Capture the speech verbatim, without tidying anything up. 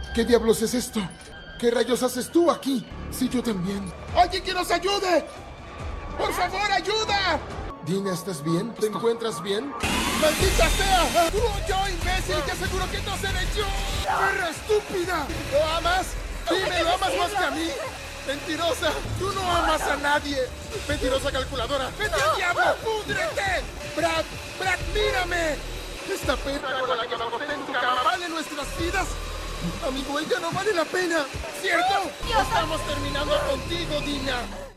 ¿Qué diablos es esto? ¿Qué rayos haces tú aquí? Sí, yo también. ¡Alguien que nos ayude! ¡Por favor, ayuda! Dina, ¿estás bien? ¿Te encuentras bien? ¡Maldita sea! ¡Tú o yo, imbécil! ¡Te aseguro que no seré yo! ¡Perra estúpida! ¿Lo amas? Dime, ¿lo amas más que a mí? ¡Mentirosa! ¡Tú no amas a nadie! ¡Mentirosa calculadora! ¡Vete al diablo! ¡Púdrete! ¡Brad! ¡Brad, mírame! Esta perra con la que me acosté en tu cama vale nuestras vidas. Amigo, ella no vale la pena, ¿cierto? Dios. Estamos terminando contigo, Dina.